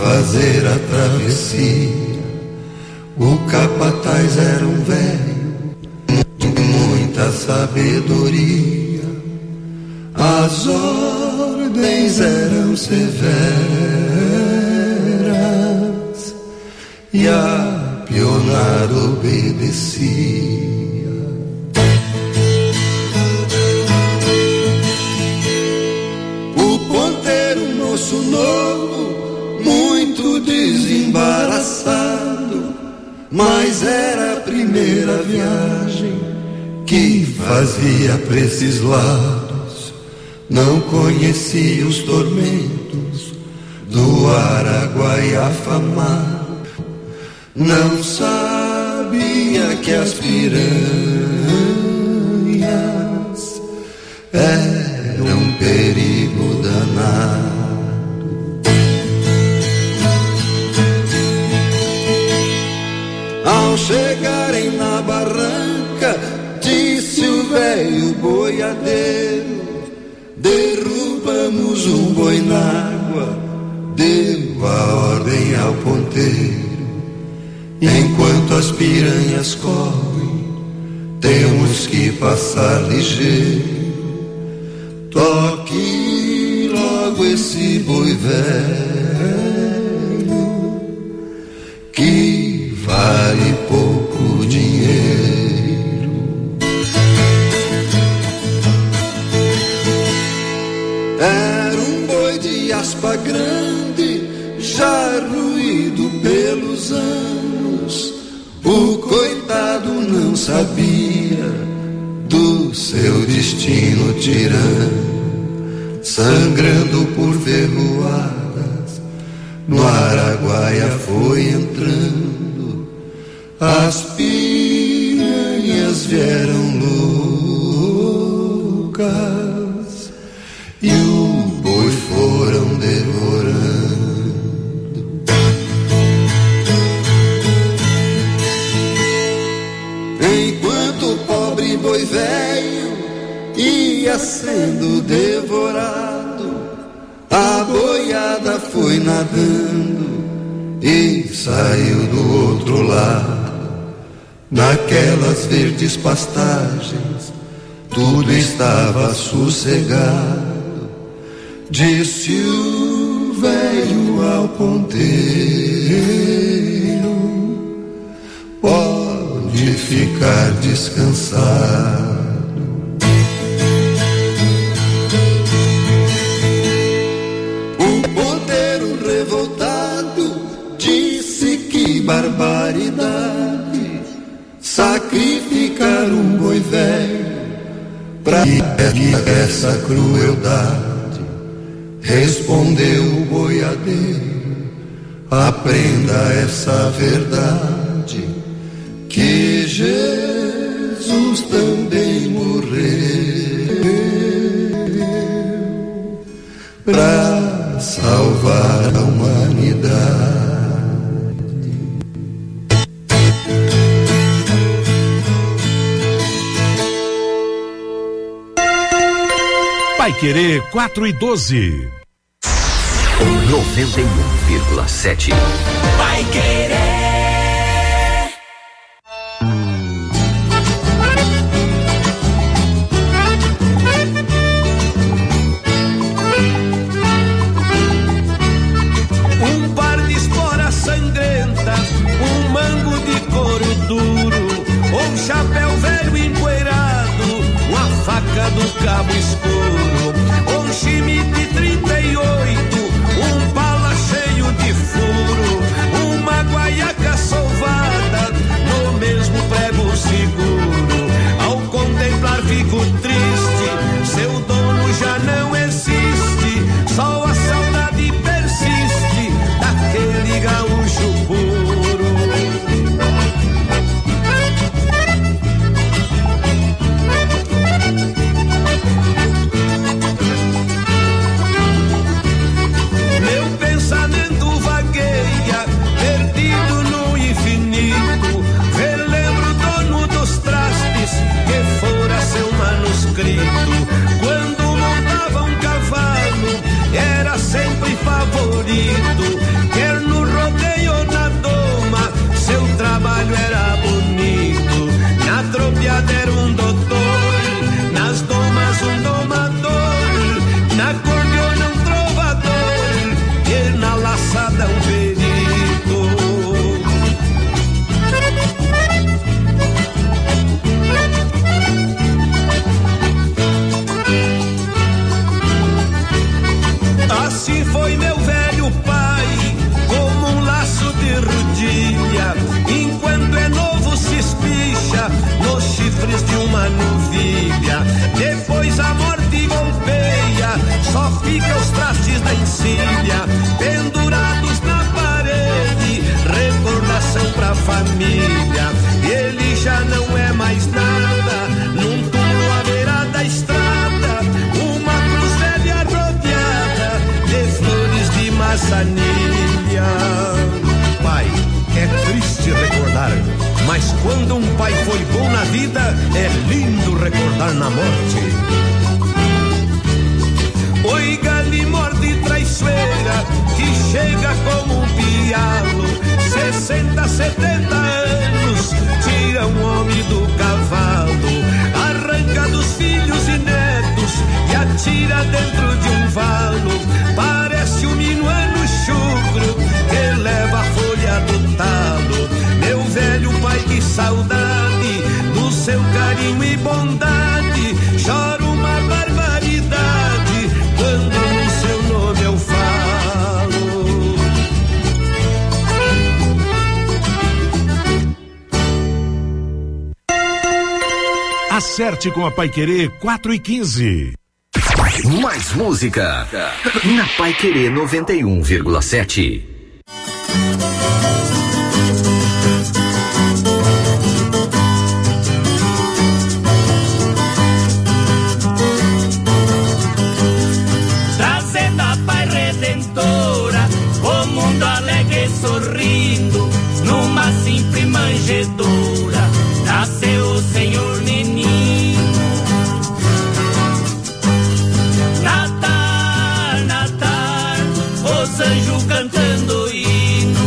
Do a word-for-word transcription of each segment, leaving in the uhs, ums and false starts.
fazer a travessia. O capataz era um velho de muita sabedoria. As ordens eram severas e a pionada obedecia. O ponteiro, moço novo, muito desembaraçado, mas era a primeira viagem que fazia pra esses lados. Não conhecia os tormentos do Araguaia afamado. Não sabia que as piranhas eram um perigo danado. Ao chegarem na barranca, disse o velho boiadeiro: derrubamos um boi na água. Deu a ordem ao ponteiro: enquanto as piranhas correm, temos que passar ligeiro. Toque logo esse boi velho, que vale pouco dinheiro. Era um boi de aspa grande, já ruído pelos anos. O coitado não sabia do seu destino tirano, sangrando por ferroadas, no Araguaia foi entrando. As piranhas vieram loucas e o boi foram devorando. Enquanto o pobre boi velho ia sendo devorado, a boiada foi nadando e saiu do outro lado. Naquelas verdes pastagens tudo estava sossegado. Disse o velho ao ponteiro: pode ficar descansado. O ponteiro revoltado disse: que barbaridade, sacrificar um boi velho pra essa crueldade. Respondeu o boiadeiro: aprenda essa verdade, que Jesus também morreu pra salvar a humanidade. Paiquerê quatro e doze. noventa e um vírgula sete. Paiquerê. Um par de esporas sangrentas, um mango de couro duro, um chapéu velho empoeirado, uma faca do cabo escuro, um chime de trinta e oito, um pala cheio de furo, uma guaiaca solvada, no mesmo prego seguro. Ao contemplar fico triste, seu dono já não existe, só a saudade persiste daquele gaúcho puro. Meu pensamento vagueia, perdido no infinito, relembro o dono dos trastes, que fora seu manuscrito. Quando montava um cavalo, era sempre favorito, quer nossa anilha. Pai, é triste recordar, mas quando um pai foi bom na vida, é lindo recordar na morte. Oi, gale morde traiçoeira, que chega como um pialo, sessenta, setenta anos, tira um homem do cavalo, arranca dos filhos e netos e atira dentro de um valo. Parece um minuano chucro que leva a folha do talo. Meu velho pai, que saudade do seu carinho e bondade. Choro uma barbaridade quando no seu nome eu falo. Acerte com a Paiquerê quatro e quinze. Mais música na Paiquerê noventa e um vírgula sete. Trazendo a Pai Redentora, o mundo alegre sorrindo, numa simples manjedoura, nasceu o Senhor Menino. Natal, Natal, os anjos cantando hino.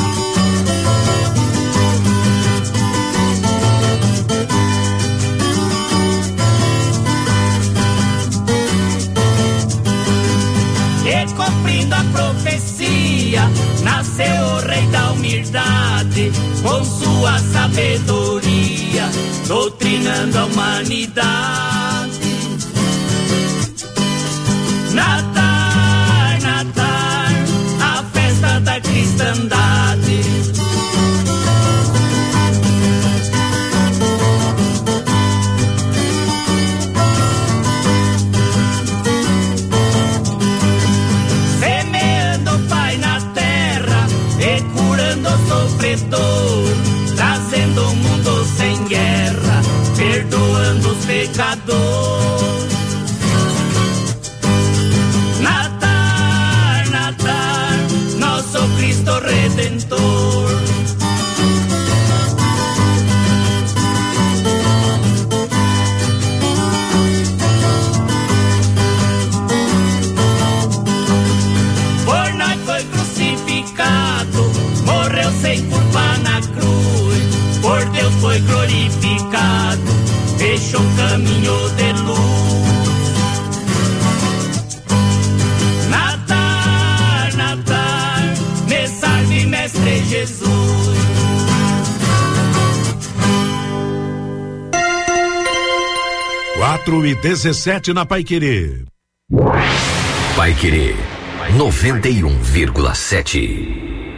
E cumprindo a profecia, nasceu o Rei da Humildade, com sua sabedoria, doutrinando a humanidade. Natal, Natal, a festa da cristandade. Semeando, Pai, na terra e curando o sofredor, trazendo um mundo sem guerra, perdoando os pecadores. Natal, Natal, nosso Cristo Redentor. Por nós foi crucificado, morreu sem culpa na cruz, por Deus foi glorificado, deixou um caminho de luz. Natal, Natal, me salve, Mestre Jesus. quatro e dezessete na Paiquerê. Paiquerê noventa e um vírgula sete.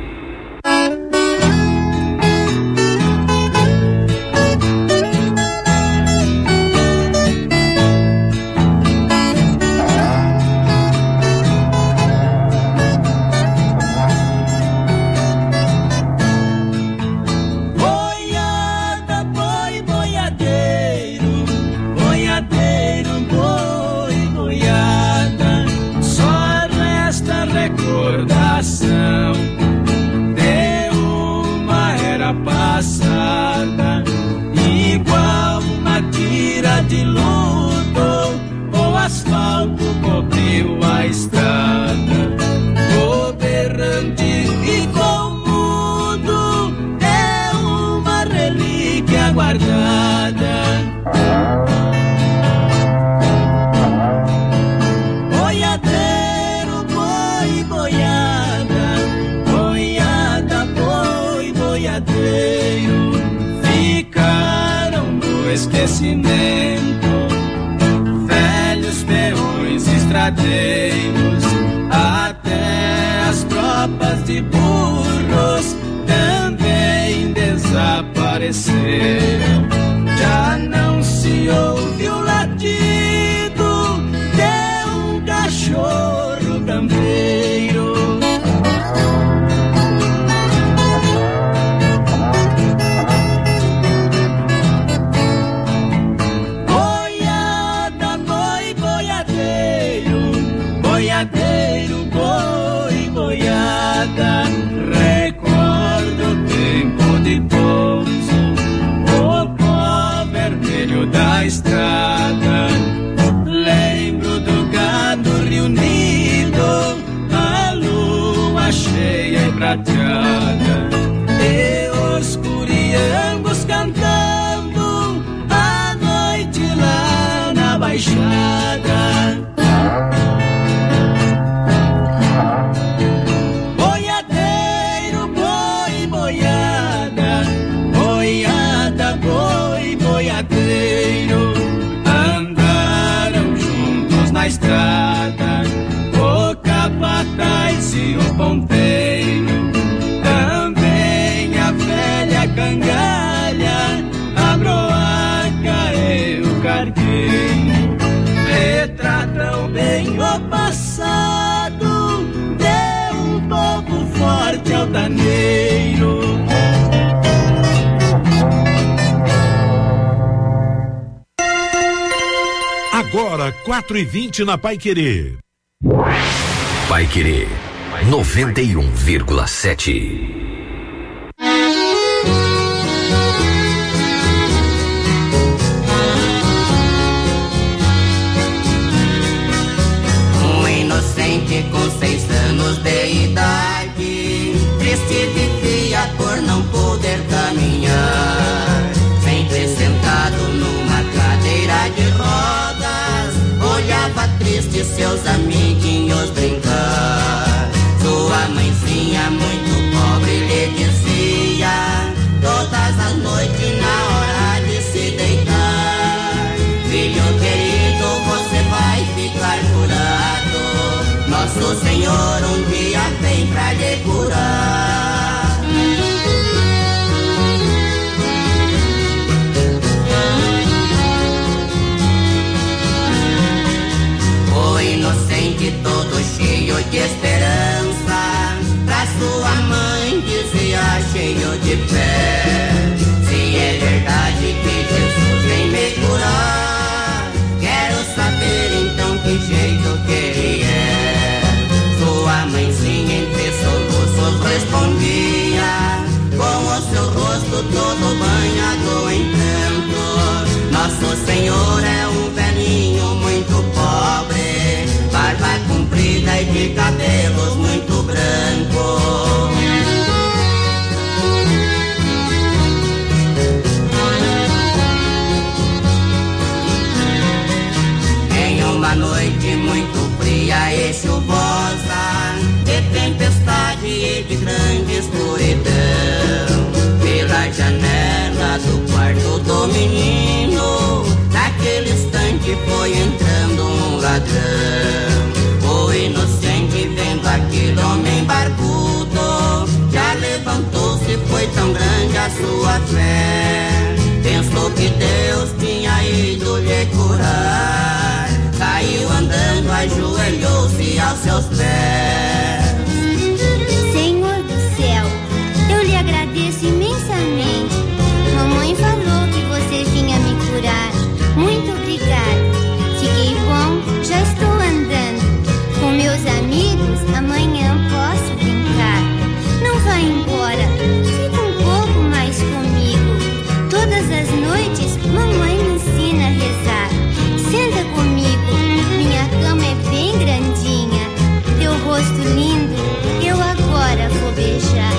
Boiada, boi, boiadeiro, boiadeiro, boi, boiada, só resta recordação de uma era passada, igual uma tira de luto, o asfalto cobriu a estrada, o berrante ficou mudo, é uma relíquia guardada. Boiadeiro, boi, boiada, boiada, boi, boiadeiro, ficaram no esquecimento, velhos peões estradeiros, até as tropas de burros também desapareceram. Já não se ouve o latido de um cachorro campeiro. Boiada, boi, boiadeiro, boiadeiro, boi, boiada. prateada e os curiangos cantando a noite lá na baixada. Boiadeiro, boi, boiada, boiada, boi, boiadeiro, andaram juntos na estrada o capataz e o ponteiro, também a velha cangalha, a broaca e o cargueiro. Retratam bem o passado de um povo forte altaneiro. Agora, quatro e vinte na Paiquerê. Paiquerê, noventa e um vírgula sete. Um inocente com seis anos de idade, triste vivia por não poder caminhar, sempre sentado numa cadeira de rodas, olhava triste seus amiguinhos brincar. Sua mãezinha muito pobre lhe dizia, todas as noites na hora de se deitar: filho querido, você vai ficar curado, nosso Senhor um dia vem pra lhe curar. O inocente todo cheio de esperança, pra sua mãe dizia cheio de fé: se é verdade que Jesus vem me curar, quero saber então que jeito que ele é. Sua mãezinha entre soluços respondia, com o seu rosto todo banhado em pranto: nosso Senhor é um velhinho muito pobre, barba comprida e de cabelos muito brancos. Em uma noite muito fria e chuvosa, de tempestade e de grande escuridão, pela janela do quarto do menino, naquele instante foi entrando um ladrão. O inocente, vendo aquele homem barbudo, já levantou-se, foi tão grande a sua fé, pensou que Deus tinha ido lhe curar, saiu andando, ajoelhou-se aos seus pés. Senhor do céu, eu lhe agradeço imensamente. Mamãe falou que você vinha me curar. Muito obrigada. Fiquei bom, já estou andando. Com meus amigos, amanhã posso brincar. Não vá embora, fica um pouco mais comigo. Todas as noites, mamãe me ensina a rezar. Senta comigo, minha cama é bem grandinha. Teu rosto lindo, eu agora vou beijar.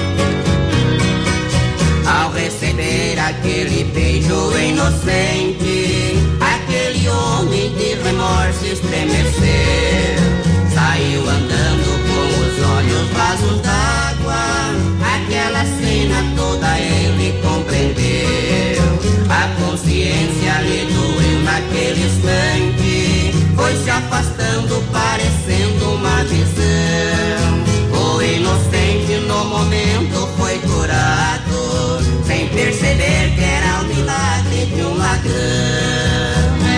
Ao receber aquele beijo inocente, aquele homem de remorso estremeceu, saiu andando com os olhos rasos d'água, aquela cena toda ele compreendeu. A consciência lhe doeu naquele instante, foi se afastando parecendo uma visão. O inocente no momento foi curado, sem perceber que era o milagre de um ladrão.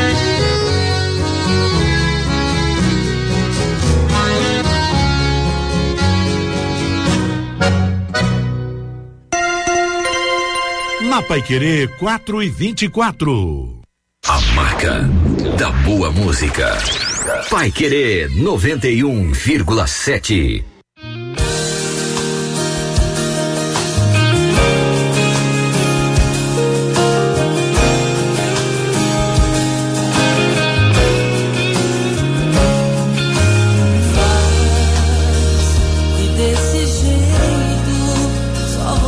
Na Paiquerê quatro e vinte e quatro. A marca da boa música. Paiquerê noventa e um vírgula sete. E desse jeito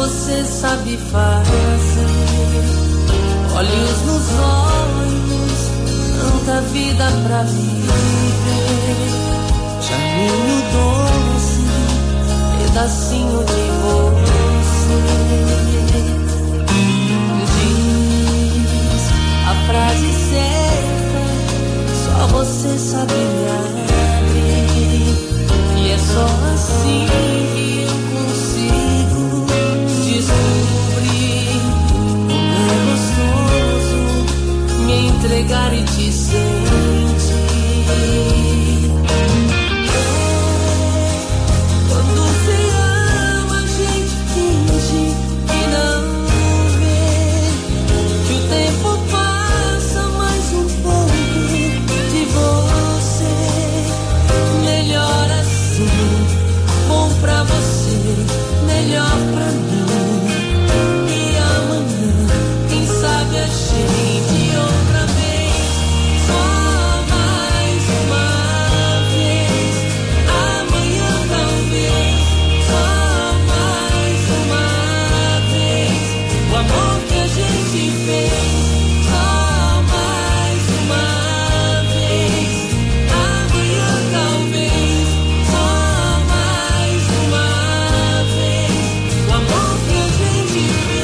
você sabe fazer. Olhos nos olhos, tanta vida pra viver. Caminho doce, pedacinho de você. Diz a frase certa, só você sabe me abrir. E é só assim que eu consigo descobrir como é gostoso me entregar e te sentir. Quando você ama, a gente finge que não vê, que o tempo passa mais um pouco de você. Melhor assim, bom pra você, melhor pra mim. E amanhã, quem sabe a gente outra vez, só mais uma vez. Amanhã talvez, só mais uma vez. O amor que a gente fez, só mais uma vez. Amanhã talvez, só mais uma vez. O amor que a gente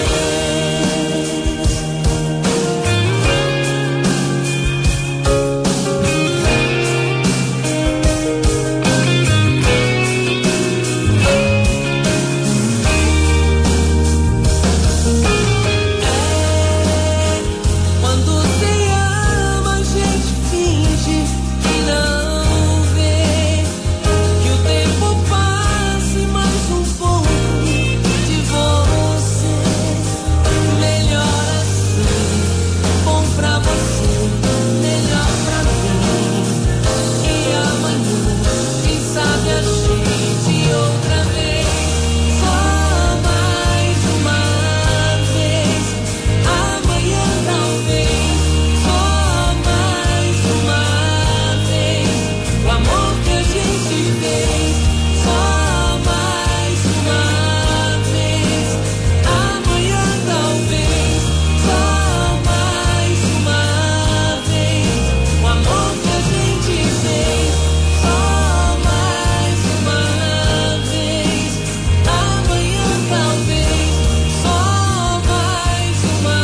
Quando você ama, a gente finge que não vê, que o tempo passe mais um pouco de você. Melhor assim, bom pra você, melhor pra mim. E amanhã, quem sabe a gente outra vez, só mais uma vez. Amanhã talvez, só mais uma vez. O amor que a gente fez, só mais uma vez. Amanhã talvez, só mais uma vez. O amor que a gente fez, só mais uma vez. Amanhã talvez, só mais uma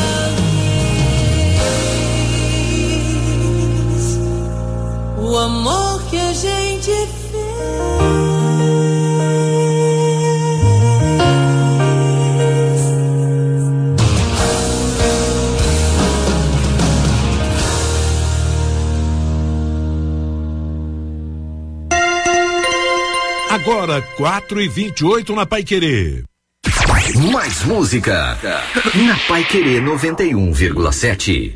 vez. O amor que a gente Agora, quatro e vinte e oito na Paiquerê. Mais música na Paiquerê noventa e um vírgula sete.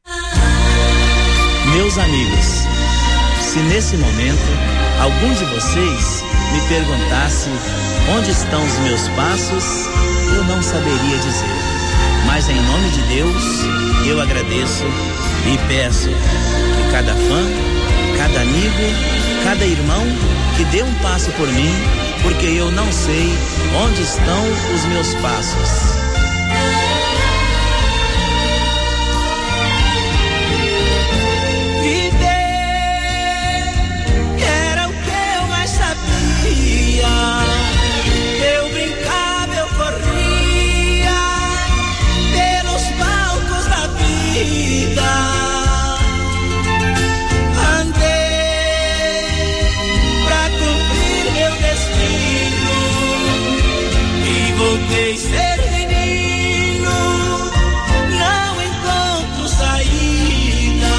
Meus amigos, se nesse momento algum de vocês me perguntasse onde estão os meus passos, eu não saberia dizer. Mas em nome de Deus, eu agradeço e peço que cada fã, cada amigo, cada irmão que dê um passo por mim, porque eu não sei onde estão os meus passos. eu brincava, eu corria pelos palcos da vida. Andei pra cumprir meu destino e voltei a ser menino. Não encontro saída.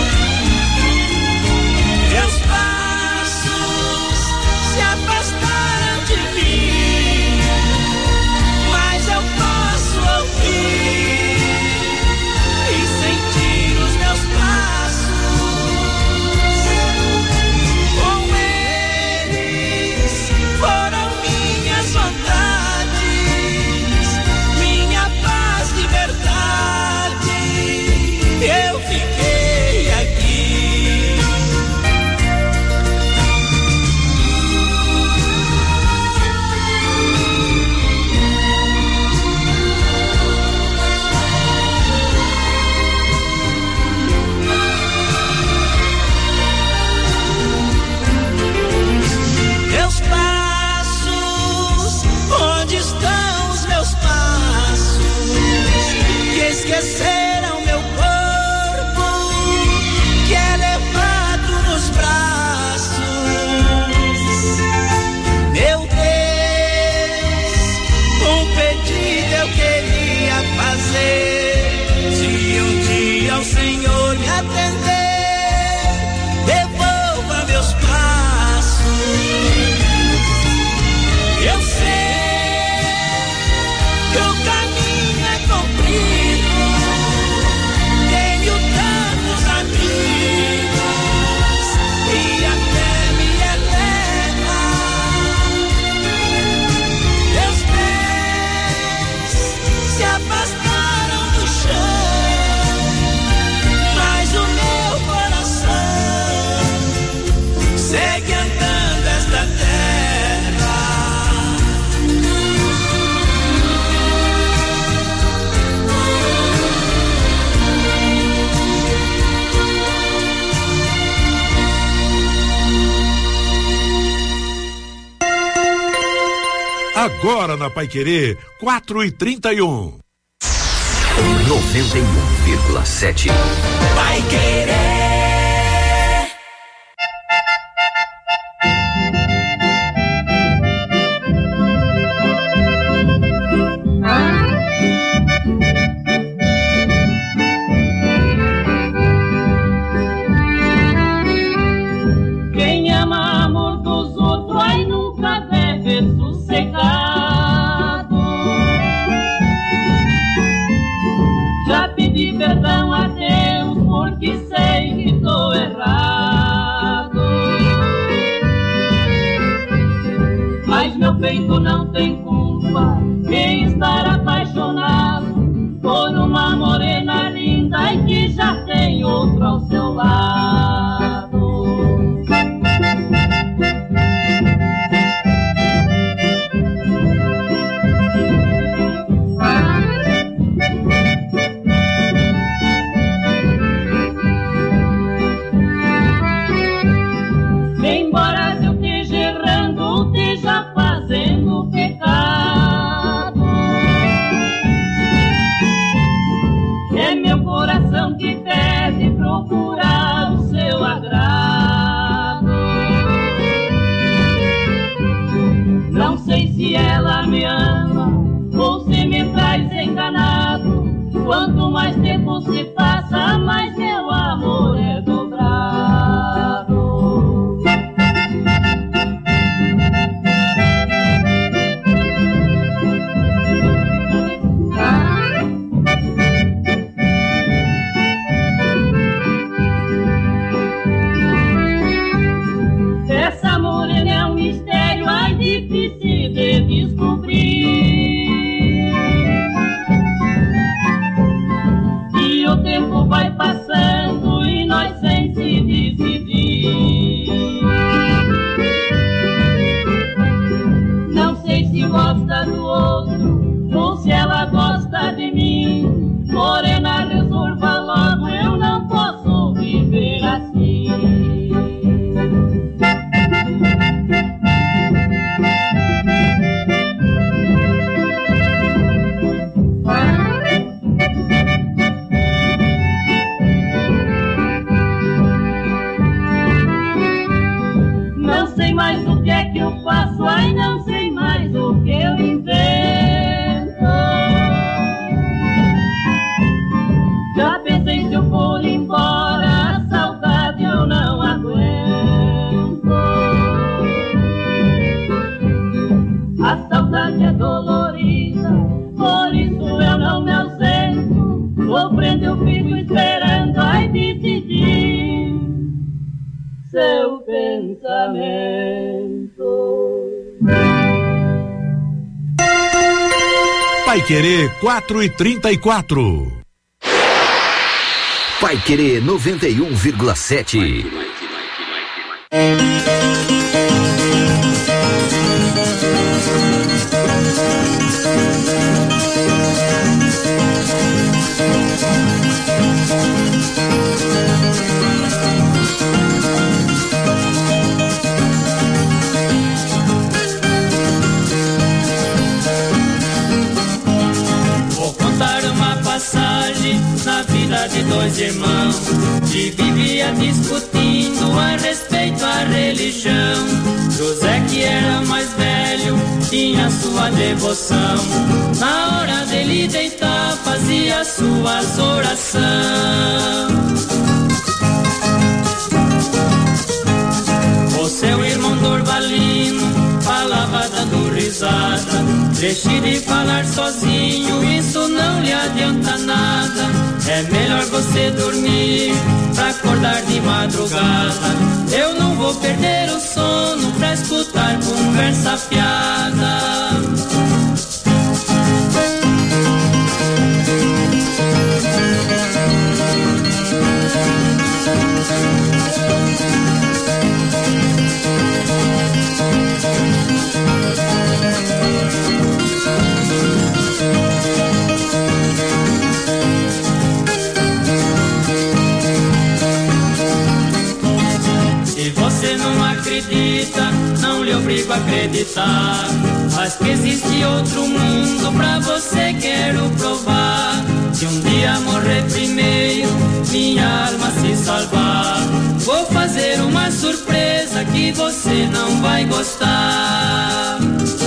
Meus passos se afastaram de mim, mas eu posso ouvir e sentir os meus passos. Com eles foram minhas vontades Agora na Paiquerê, quatro e trinta e um. noventa e um vírgula sete. Paiquerê. Quem ama amor dos outros, aí nunca deve sossegado. Já pedi perdão a Deus, porque sei que tô errado. Mas meu peito não tem culpa em estar apaixonado por uma morena linda e que já tem outro ao seu lado. Embora eu esteja errando, esteja fazendo pecado, é meu coração que pede procurar o seu agrado. Não sei se ela me ama ou se me traz enganado. Quanto mais tempo se passa, mais meu amor é dobrado. Essa morena é um mistério, ai, difícil de descobrir. E o tempo vai passando e nós sem se decidir. Não sei se gosta do outro ou se ela gosta de mim. Morena, resolva logo, eu não posso viver assim. Não sei mais o que é que eu faço, ai, não sei mais o que eu invento. Já pensei se eu for embora, a saudade eu não aguento. A saudade é dolorida, por isso eu não me ausento. Sofrendo eu fico esperando, ai, decidir seu pensamento. Paiquerê, quatro e trinta e quatro. Paiquerê noventa e um vírgula sete. Vou contar uma passagem na vida de dois irmãos que vivia discutindo a respeito à religião. José, que era mais velho, tinha sua devoção. Na hora dele deitar, fazia suas orações. O seu irmão Dorvalino falava dando risada. Deixe de falar sozinho, isso não lhe adianta nada. É melhor você dormir pra acordar de madrugada. Eu não vou perder o sono pra escutar conversa fiada. Se você não acredita, não lhe obrigo a acreditar. Mas que existe outro mundo pra você quero provar. Se um dia morrer primeiro, minha alma se salvar, vou fazer uma surpresa que você não vai gostar.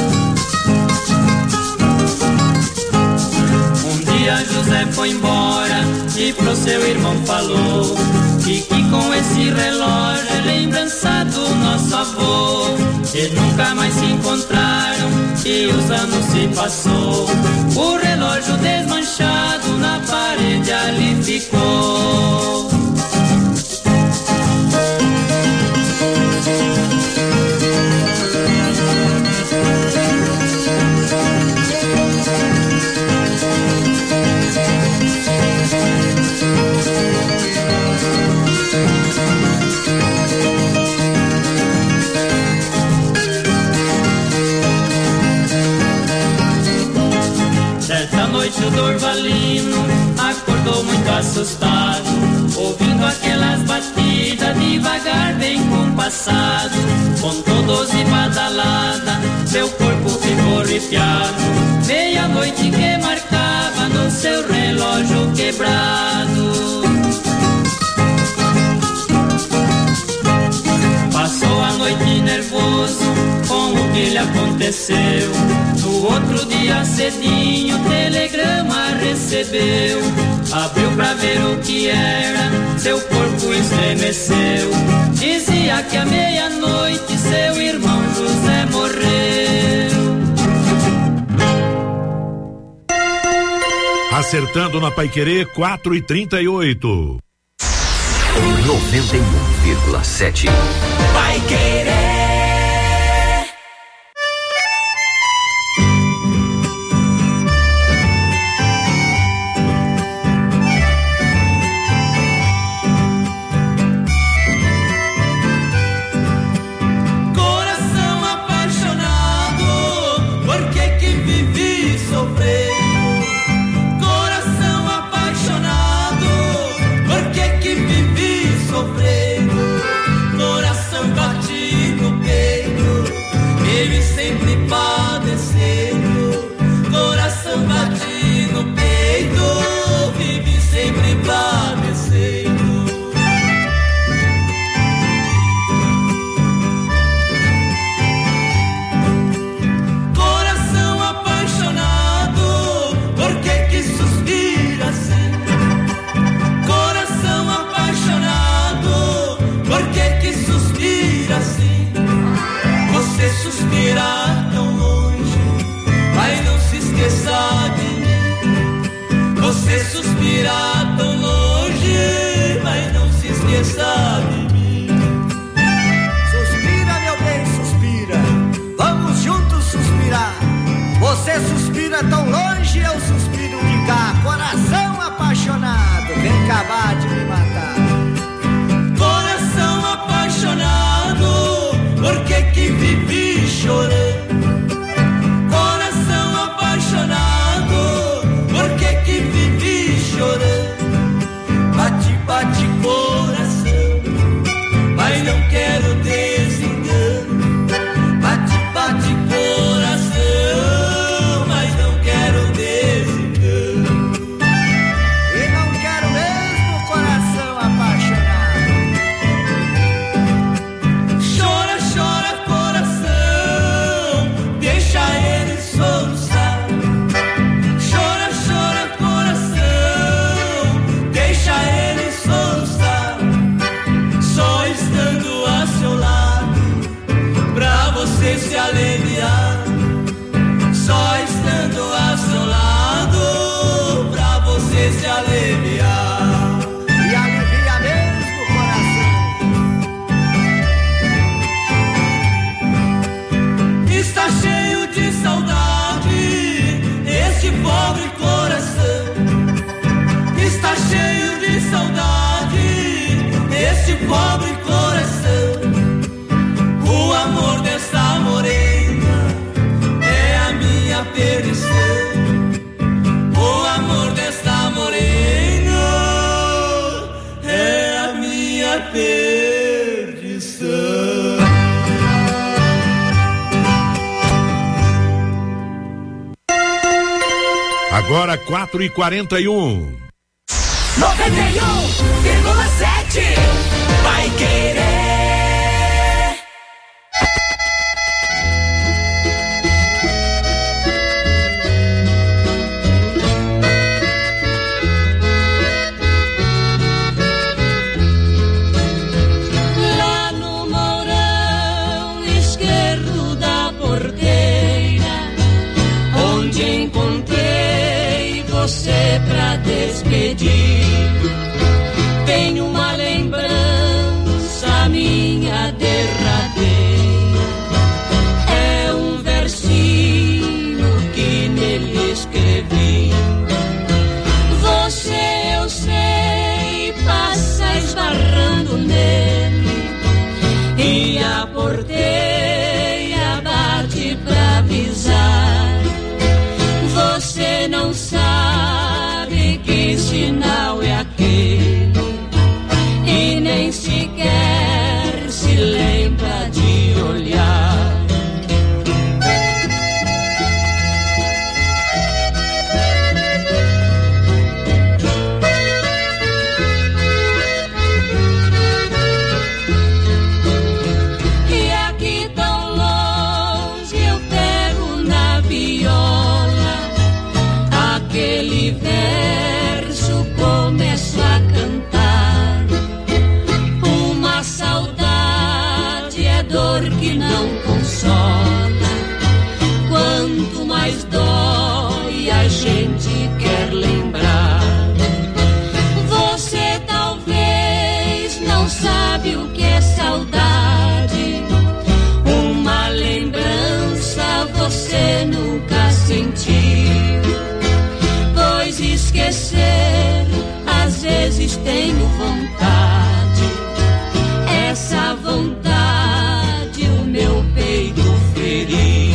Um dia José foi embora e pro seu irmão falou que, que com esse relógio é lembrança do nosso avô. E nunca mais se encontraram e os anos se passou. O relógio desmanchado na parede ali ficou. Certa noite o Dorvalino acordou muito assustado, ouvindo aquelas batidas devagar bem compassado. Contou doze badaladas, seu corpo ficou arrepiado. Meia-noite que marcava no seu relógio quebrado. Passou a noite nervoso com o que lhe aconteceu. No outro dia cedinho telegrama recebeu. Abriu pra ver o que era, seu corpo estremeceu. Dizia que à meia-noite seu irmão José morreu. Acertando na Paiquerê, quatro e trinta e oito. noventa e um vírgula sete. Paiquerê. Suspirar tão longe, mas não se esqueça de mim. Suspira, meu bem, suspira. Vamos juntos suspirar. Você suspira tão longe, eu suspiro de cá. Coração apaixonado, vem acabar de me matar. Coração apaixonado, por que que vivi chorando? Coração apaixonado, por que que vivi chorando? Bate, bate coração, mas não quero desengano. Bate, bate coração, mas não quero Agora quatro e quarenta e um. noventa e um vírgula sete Vai Querer. Lá no mourão esquerdo da porteira, onde encontrei você pra despedir, tem uma lembrança minha derradeira. É um versinho que nele escrevi. Você, eu sei, passa esbarrando nele, e a porteira bate pra avisar. Você não sabe que sinal é aquele, e nem sequer se lembra de olhar. E aqui tão longe eu pego na viola aquele verso, começo a cantar. Uma saudade é dor que não consola. Quanto mais dói, a gente quer lembrar. Você talvez não sabe o que é saudade. Uma lembrança você nunca sentiu. Pois esquecer, às vezes tenho vontade. Essa vontade o meu peito feriu.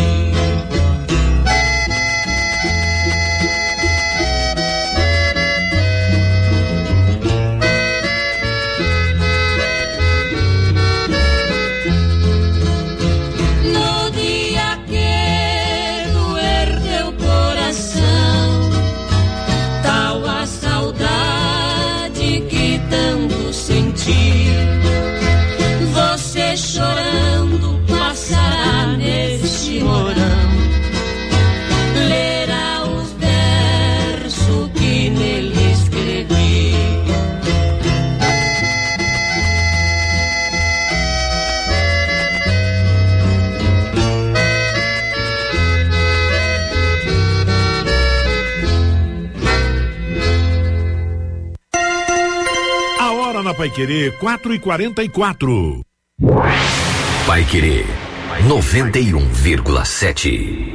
No dia que doer teu coração, tal a saudade que tanto senti. Você chorando passará neste morão, lerá os versos que nele escrevi. A hora na Paiquerê, quatro e quarenta e quatro. Paiquerê noventa e um vírgula sete.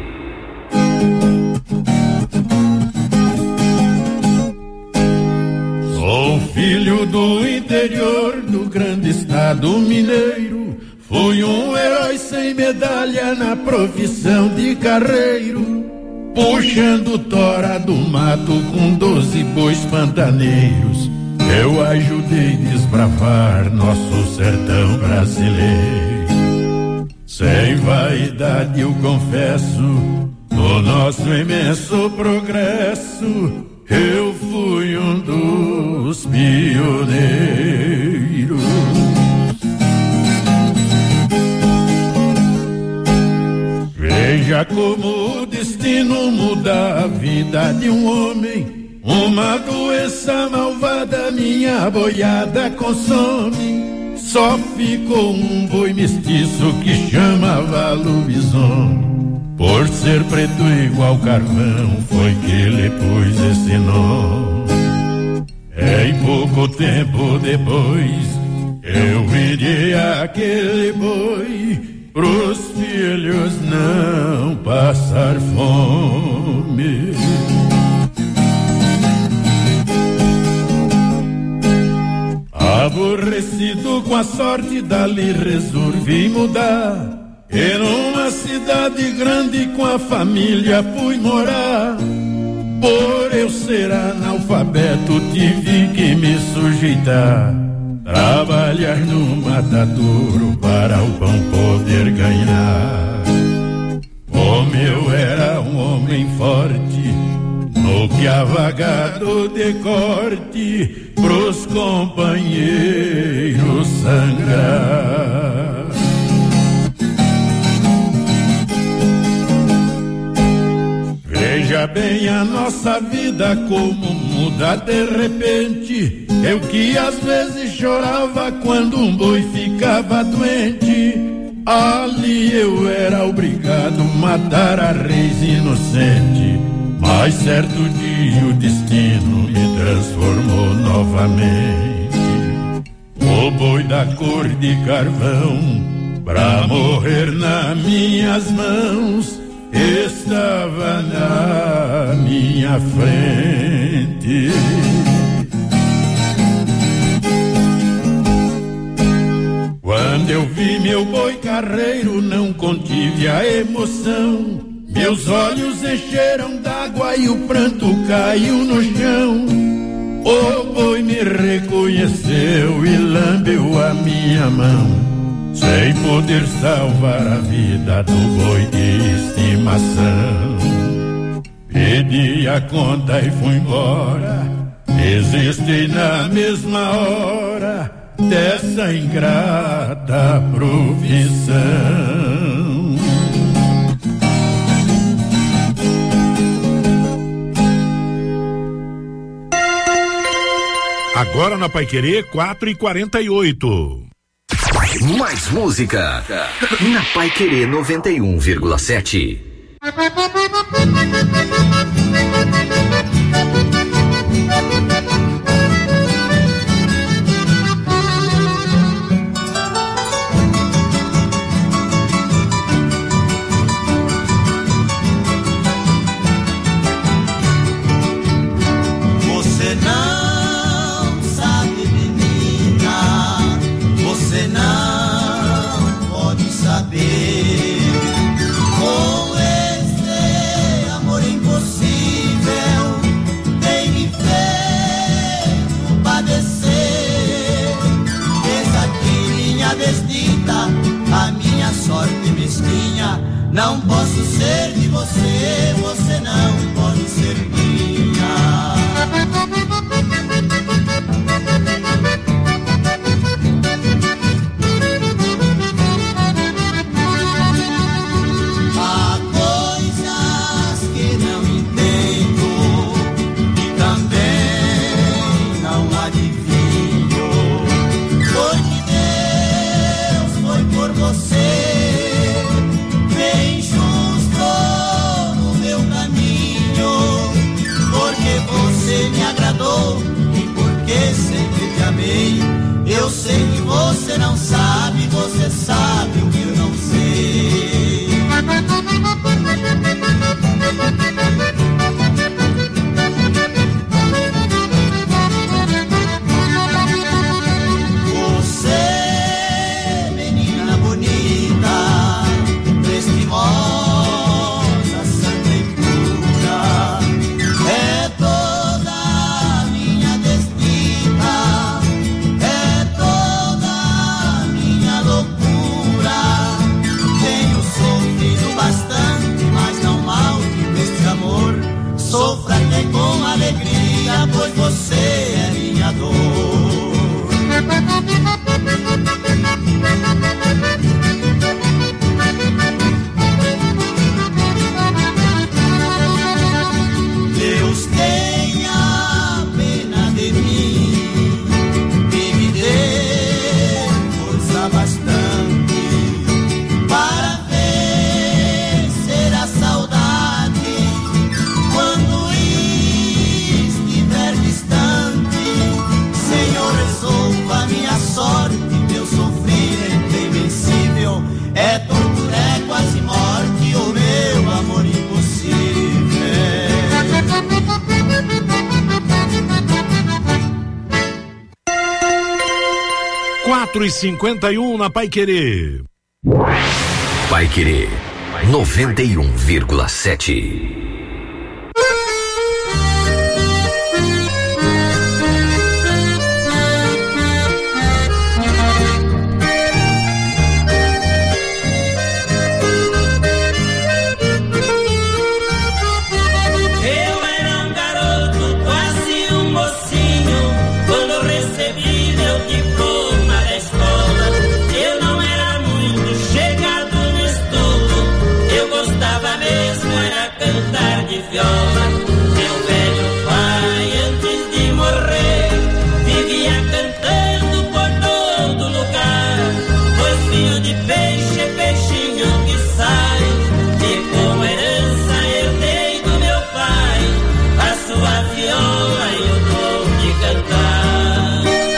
Sou filho do interior do grande estado mineiro. Fui um herói sem medalha na profissão de carreiro, puxando tora do mato com doze bois pantaneiros. Eu ajudei desbravar nosso sertão brasileiro. Sem vaidade eu confesso, no nosso imenso progresso, eu fui um dos pioneiros. Veja como o destino muda a vida de um homem. Uma doença malvada minha boiada consome. Só ficou um boi mestiço que chamava lobisomem. Por ser preto igual carvão, foi que ele pôs esse nome. Em pouco tempo depois, eu vendi aquele boi pros filhos não passar fome. Aborrecido com a sorte, dali resolvi mudar. E numa cidade grande com a família fui morar. Por eu ser analfabeto tive que me sujeitar, trabalhar no matadouro para o pão poder ganhar. Como eu era um homem forte, no que avagado de corte pros companheiros sangrar. Veja bem a nossa vida como muda de repente. Eu que às vezes chorava quando um boi ficava doente. Ali eu era obrigado a matar a reis inocente. Mas certo dia o destino me transformou novamente. O boi da cor de carvão, pra morrer nas minhas mãos, estava na minha frente. Quando eu vi meu boi carreiro, não contive a emoção. Meus olhos encheram d'água e o pranto caiu no chão. O boi me reconheceu e lambeu a minha mão, sem poder salvar a vida do boi de estimação. Pedi a conta e fui embora, desisti na mesma hora dessa ingrata profissão. Agora na Paiquerê, quatro e quarenta e oito. Mais música na Paiquerê noventa e um vírgula sete. Você não sabe, menina, você não pode saber. Com esse amor impossível tem me feito padecer. Eis aqui minha desdita, a minha sorte mesquinha. Não posso ser de você, você não pode ser minha. Há coisas que não entendo e também não adivinho, porque Deus foi por você, bem justo no meu caminho, porque você me agradou e porque sempre te amei. Eu sei que você não sabe, você sabe o que eu não sei. Você, menina bonita, prestimosa, santa e pura, é toda minha desdita, é toda minha loucura. Tenho sofrido bastante, mas não malte deste amor. Sofra até com alegria, pois você é minha dor. Deus tenha pena de mim e me dê força bastante para vencer a saudade quando estiver distante. Senhor, resolva minha sorte, meu sofrimento é invencível, é tortura, é quase morte, o meu amor impossível. quatro e cinquenta e um na Paiquerê. Paiquerê noventa e um vírgula sete. Eu era um viola. Meu velho pai, antes de morrer, vivia cantando por todo lugar. Pois filho de peixe é peixinho que sai. E como herança herdei do meu pai a sua viola e o dom de cantar.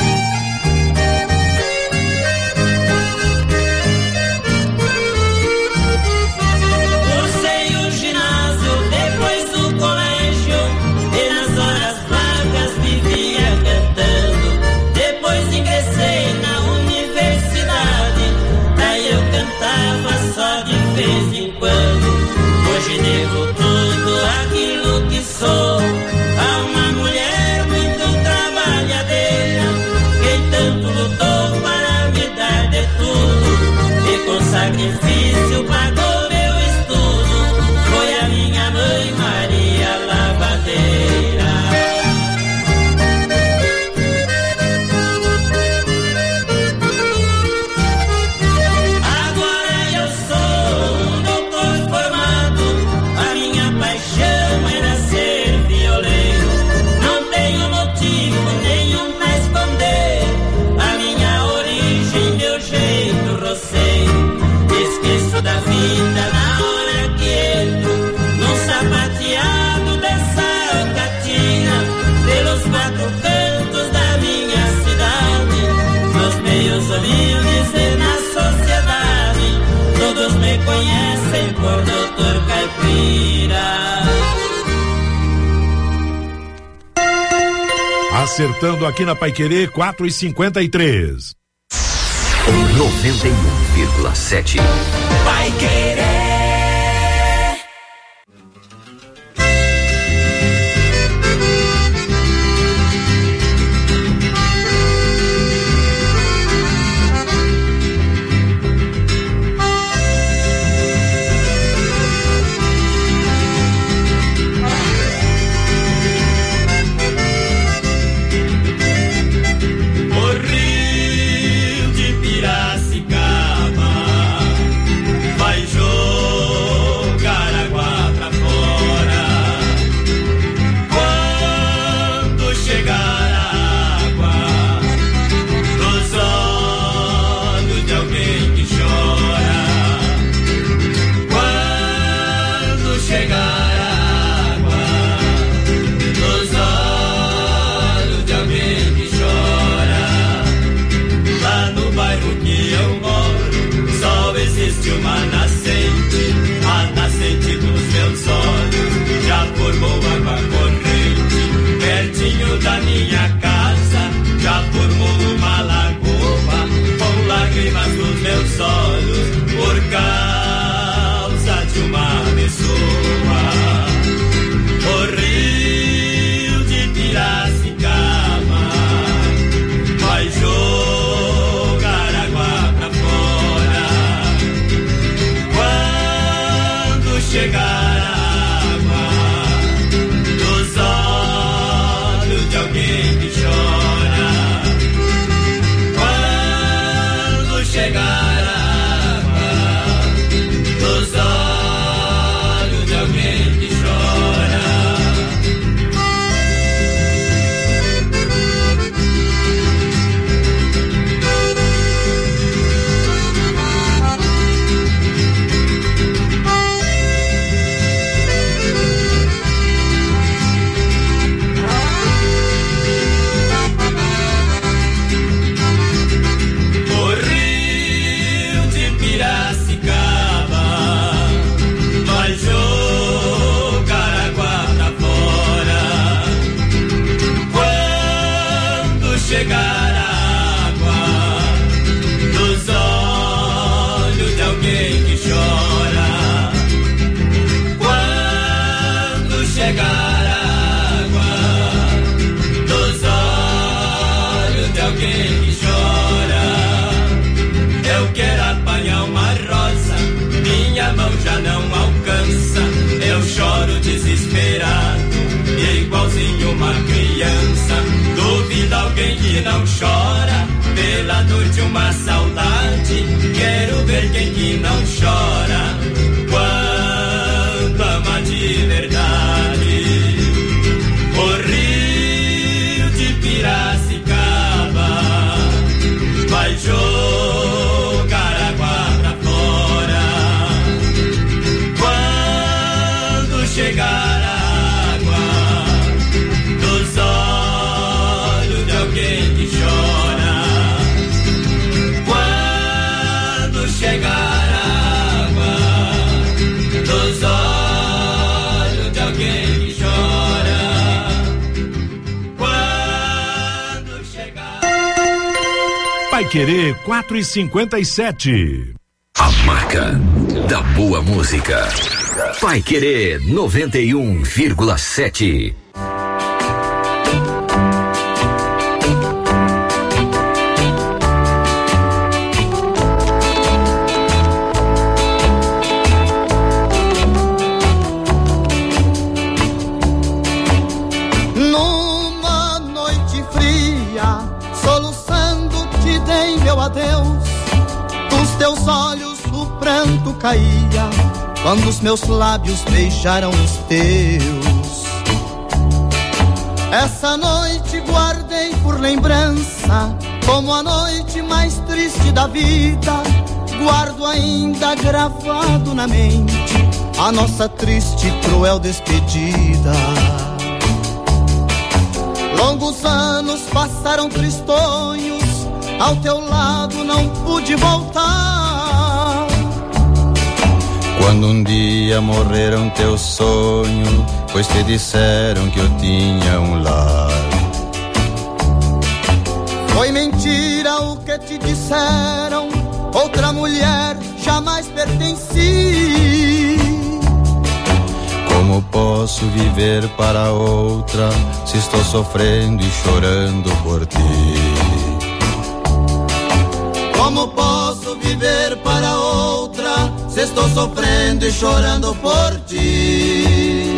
Cursei o ginásio, depois o colégio, e nas horas vagas vivia cantando. Depois ingressei na universidade, daí eu cantava só de vez em quando. Hoje devo tudo aquilo que sou a uma mulher muito trabalhadeira, que tanto lutou para me dar de tudo e com sacrifício pagou meu estudo. Foi a minha mãe Maria Lavadeira. Agora eu sou um doutor formado, a minha paixão era ser violeiro. Não tenho motivo nenhum pra esconder a minha origem, meu jeito roceiro. Esqueço da vida na hora que entro num sapateado dessa alcatina, pelos quatro cantos da minha cidade, nos meios humildes e na sociedade. Todos me conhecem por doutor Caipira. Acertando aqui na Paiquerê, quatro e cinquenta e três. noventa e um vírgula sete. Vai querer. O rio de Piracicaba vai jogar água pra fora. Quando chegar a água nos olhos de alguém que chora, quando chegar a água nos olhos de alguém que chora, lá no bairro que eu moro só existe uma nascente. A nascente dos meus olhos já formou água corrente. Pertinho da minha casa já formou uma lagoa, com lágrimas nos meus olhos por causa de uma pessoa. O rio de Piracicaba vai jogar água pra fora. Quando chegar a água nos olhos de alguém que chora, quando chegar a água nos olhos de alguém que chora. O rio de Piracicaba vai jogar água pra fora. Quando chegar a água nos olhos de alguém que chora, quando chegar a água nos olhos de alguém que chora, eu quero apanhar uma rosa, minha mão já não alcança. Eu choro desesperado, igualzinho uma criança. Duvida alguém que não chora pela dor de uma saudade. Quero ver quem que não chora quando ama de verdade. Paiquerê quatro e cinquenta e sete. A marca da boa música. Paiquerê noventa e um vírgula sete. Numa noite fria, soluçando te dei meu adeus. Dos teus olhos o pranto caía quando os meus lábios beijaram os teus. Essa noite guardei por lembrança como a noite mais triste da vida. Guardo ainda gravado na mente a nossa triste e cruel despedida. Longos anos passaram tristonhos, ao teu lado não pude voltar. Quando um dia morreram teus sonhos, pois te disseram que eu tinha um lar. Foi mentira o que te disseram, outra mulher jamais pertenci. Como posso viver para outra, se estou sofrendo e chorando por ti? Como posso viver para outra, se estou sofrendo e chorando por ti?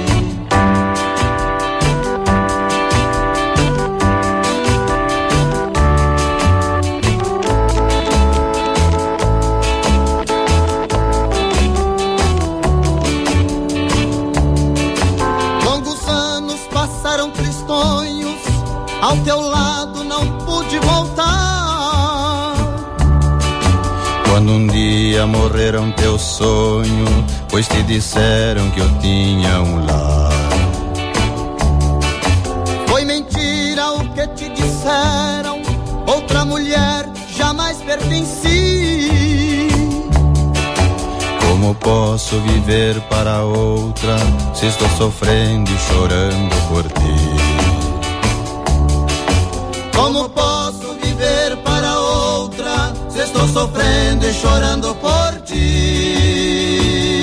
Longos anos passaram tristonhos, ao teu lado não pude voltar. Quando um dia morreram teus sonhos, pois te disseram que eu tinha um lar. Foi mentira o que te disseram, outra mulher jamais pertenci. Como posso viver para outra, se estou sofrendo e chorando por ti? Como posso viver para outra, se estou sofrendo e chorando por ti?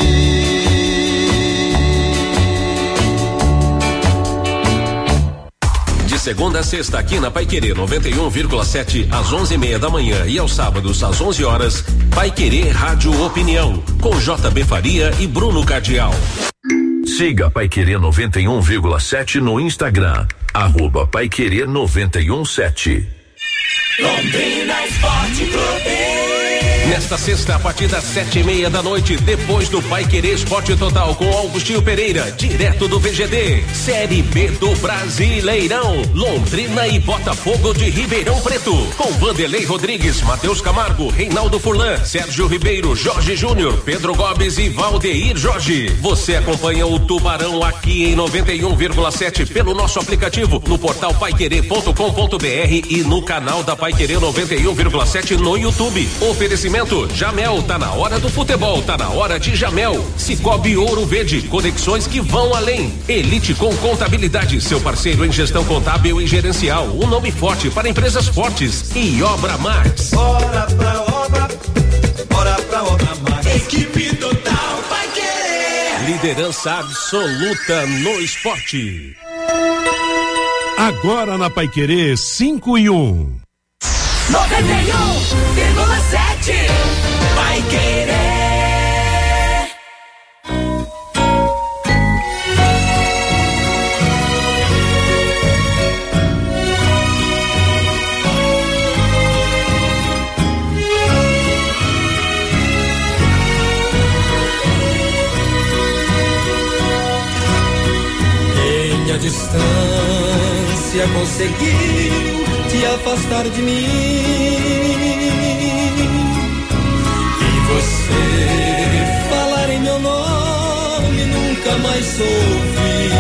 De segunda a sexta aqui na Paiquerê noventa e um vírgula sete às onze e meia da manhã e aos sábados às onze horas, Paiquerê Rádio Opinião com J B Faria e Bruno Cardial. Siga Paiquerê noventa e um vírgula sete no Instagram, arroba Paiquerê noventa e um sete. Londrina Esporte Clube. Nesta sexta, a partir das sete e meia da noite, depois do Paiquerê Esporte Total com Augustinho Pereira, direto do V G D, Série B do Brasileirão, Londrina e Botafogo de Ribeirão Preto, com Vanderlei Rodrigues, Matheus Camargo, Reinaldo Furlan, Sérgio Ribeiro, Jorge Júnior, Pedro Gomes e Valdeir Jorge. Você acompanha o Tubarão aqui em noventa e um vírgula sete pelo nosso aplicativo, no portal paiquerê ponto com ponto br e no canal da Paiquerê noventa e um vírgula sete no YouTube. Oferecimento Jamel, tá na hora do futebol, tá na hora de Jamel. Cicobi Ouro Verde, conexões que vão além. Elite com Contabilidade, seu parceiro em gestão contábil e gerencial, um nome forte para empresas fortes. E Obra Max. Bora pra obra, bora pra Obra Max. Equipe total vai querer. Liderança absoluta no esporte. Agora na Paiquerê cinco e um. noventa e um vírgula sete vai querer. Quem a distância conseguiu te afastar de mim, e você falar em meu nome nunca mais ouvi.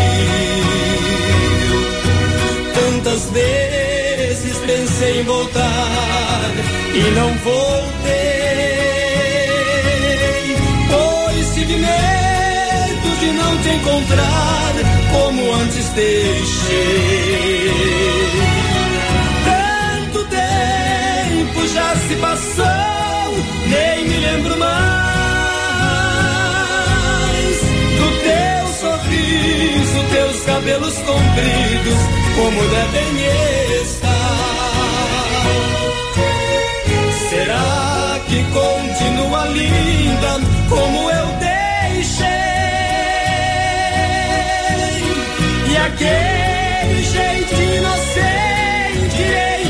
Tantas vezes pensei em voltar e não voltei, pois tive medo de não te encontrar como antes deixei. Já seus cabelos compridos como devem estar. Será que continua linda como eu deixei? E aquele jeito inocente irei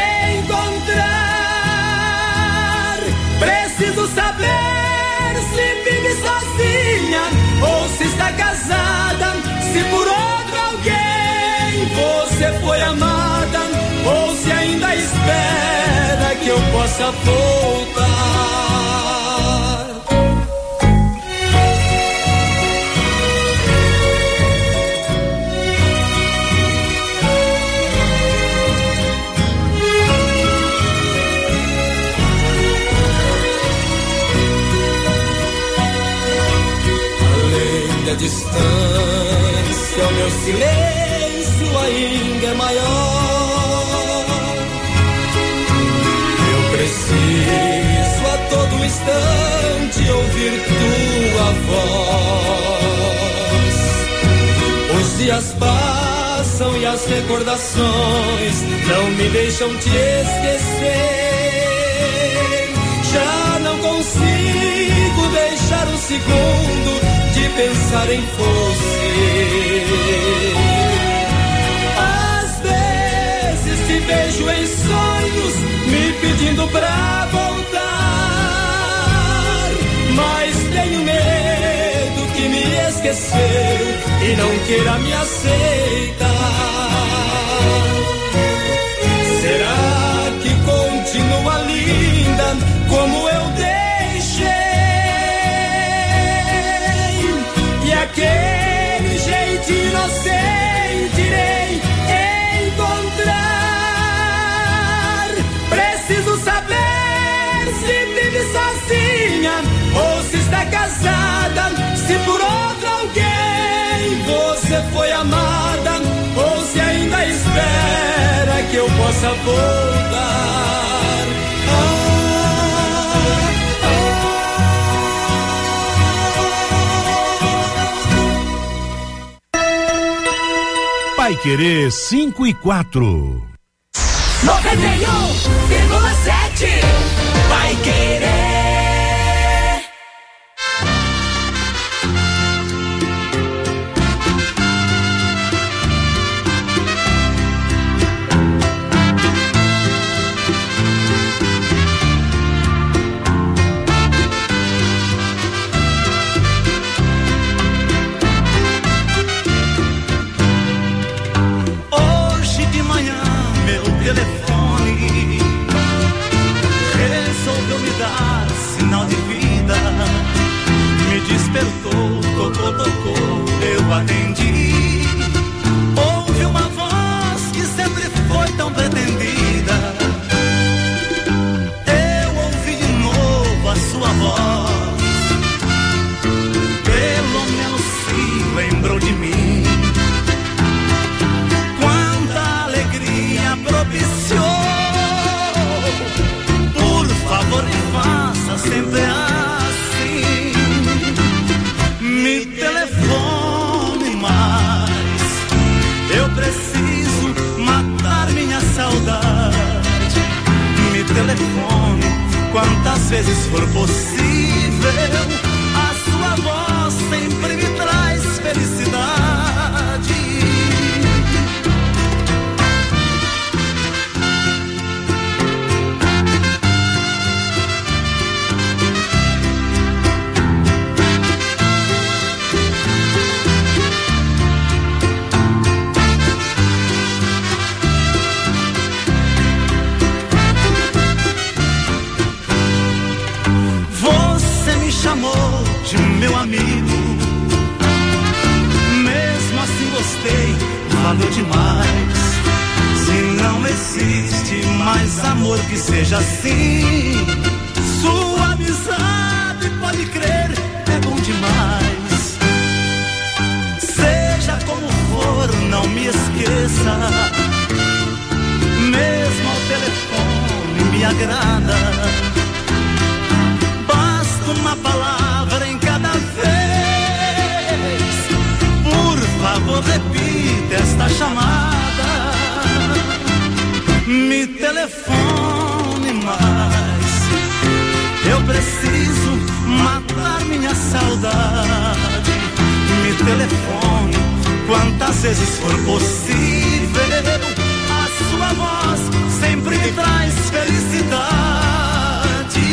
encontrar. Preciso saber se vive sozinha ou se está casada, se por outro alguém você foi amada, ou se ainda espera que eu possa voltar. Além da distância, o meu silêncio ainda é maior. Preciso a todo instante ouvir tua voz. Os dias passam e as recordações não me deixam te esquecer. Já não consigo deixar um segundo de pensar em você. Às vezes te vejo em sonhos me pedindo pra voltar, mas tenho medo que me esqueceu e não queira me aceitar. Será que continua linda como eu deixei? E aquele jeito inocente irei encontrar. Preciso saber se vive sozinha ou se está casada, se por outro alguém você foi amada, ou se ainda espera que eu possa voltar. Ah, ah. Paiquerê cinco e quatro. noventa e um vírgula sete Vai Querer. Hoje de manhã meu telefone resolveu me dar sinal de vida. Me despertou, tocou, tocou, eu atendi. Ouvi uma voz que sempre foi tão pretendida. Eu ouvi de novo a sua voz. Pelo menos se lembrou de mim. Propiciou, por favor me faça sempre assim. Me telefone mais, eu preciso matar minha saudade. Me telefone quantas vezes for possível. A sua voz sempre me traz felicidade. Chamou de meu amigo, mesmo assim gostei, valeu demais. Se não existe mais amor que seja assim, sua amizade, pode crer, é bom demais. Seja como for, não me esqueça, mesmo ao telefone me agrada. Uma palavra em cada vez, por favor repita esta chamada. Me telefone mais, eu preciso matar minha saudade. Me telefone quantas vezes for possível. A sua voz sempre me traz felicidade.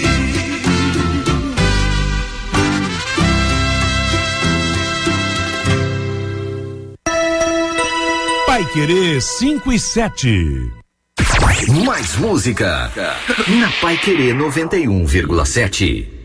Paiquerê cinco e sete. Mais música na Paiquerê noventa e um vírgula sete.